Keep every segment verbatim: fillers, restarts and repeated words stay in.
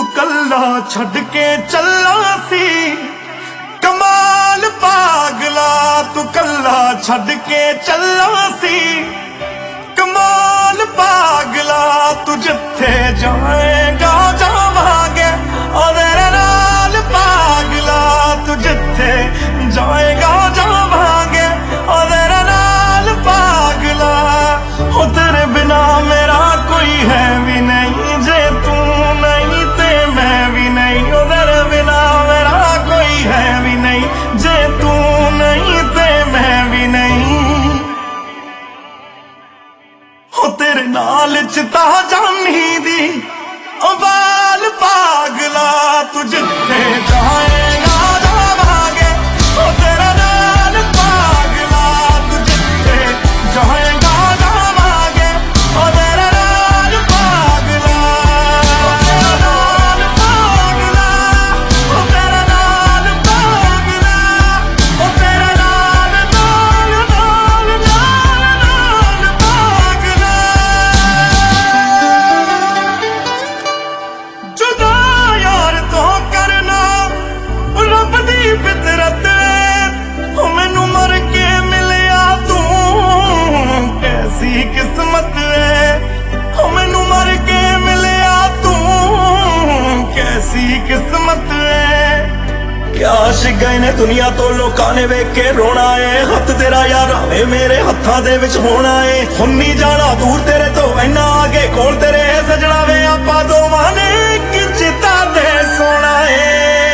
कल्ला छड़ के चला सी कमाल पागला, तू कल्ला छड़ के चला सी कमाल पागला। तू जिथे जाएगा जावांगे और तेरे नाल पागला, तू जिथे जाएगा जावांगे और तेरे नाल पागला। हो तेरे बिना मेरा कोई है भी नहीं, जे तू नहीं ते मैं भी नहीं। हो तेरे बिना मेरा कोई है भी नहीं, जे तू नहीं ते मैं भी नहीं। हो तेरे नाल चिता जानी दी ओ बाल पागला, तू जिथे जाएगा जावांगे ओ तेरा नाल पागला। तू जिथे जाएगा जावांगे ओ तेरा नाल पागला। ओ तेरा नाल पागला, ओ तेरा नाल पागला, ओ तेरा नाल नाल नाल नाल नाल पागला। जुदा यार तो करना रब दी फितरत, ओ मैनू मर के मिलिया तू कैसी किस्मत है। ओ मैनू मर के मिलिया तू कैसी किस्मत है। क्या आशिक गए ने दुनिया तो लोकां ने वेख के रोना है। हथ तेरा यार आवे मेरे हत्थां दे विच होना है। हुण नहीं जाना दूर तेरे तो इन्ना आगे कोल तेरे है सजना वे। आपां दोवां ने इक चिता दे सोना है।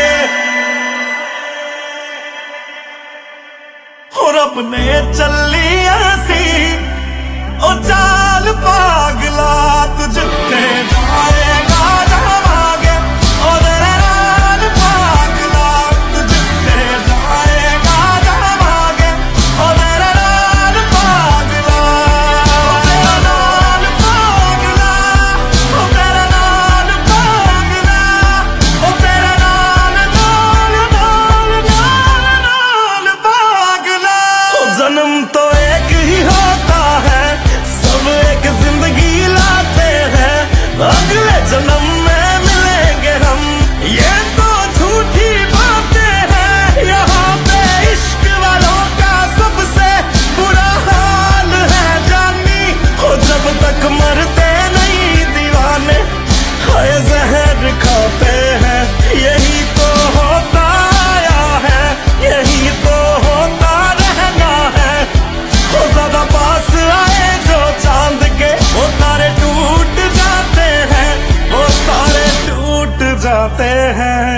हो रब ने चलिया सी ओ चाल पागला, तू जिथे जाएगा जावांगे ओ तेरे नाल पागला। तू जिथे जाएगा जावांगे ओ तेरे नाल पागला। ओ तेरा नाल पागला, ओ तेरा नाल पागला, ओ तेरा नाल नाल नाल नाल नाल पागला। ओ जन्म तो एक ही होता है, सब एक जिंदगी लाते हैं। अगले जन्म में मिलेंगे हम, ये तो झूठी बातें हैं। यहाँ पे इश्क वालों का सबसे बुरा हाल है जानी। हो जब तक मरते नहीं दीवाने हाय जहर खाते हैं। यही तो होता आया है, यही तो होता रहना है। हो ज्यादा पास आए जो चांद के वो तारे टूट जाते हैं, वो तारे टूट जाते हैं।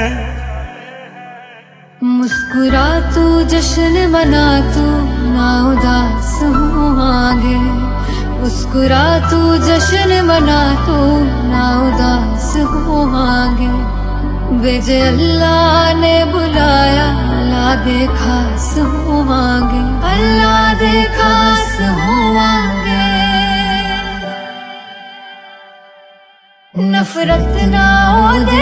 मुस्कुरा तू जश्न मना तू ना उदास हो आगे। मुस्कुरा तू जश्न मना तू ना उदास हो आगे। बेजे अल्लाह ने बुलाया अल्लाह दे खास हो आगे, अल्लाह दे खास हो आगे। नफरत ना हो दे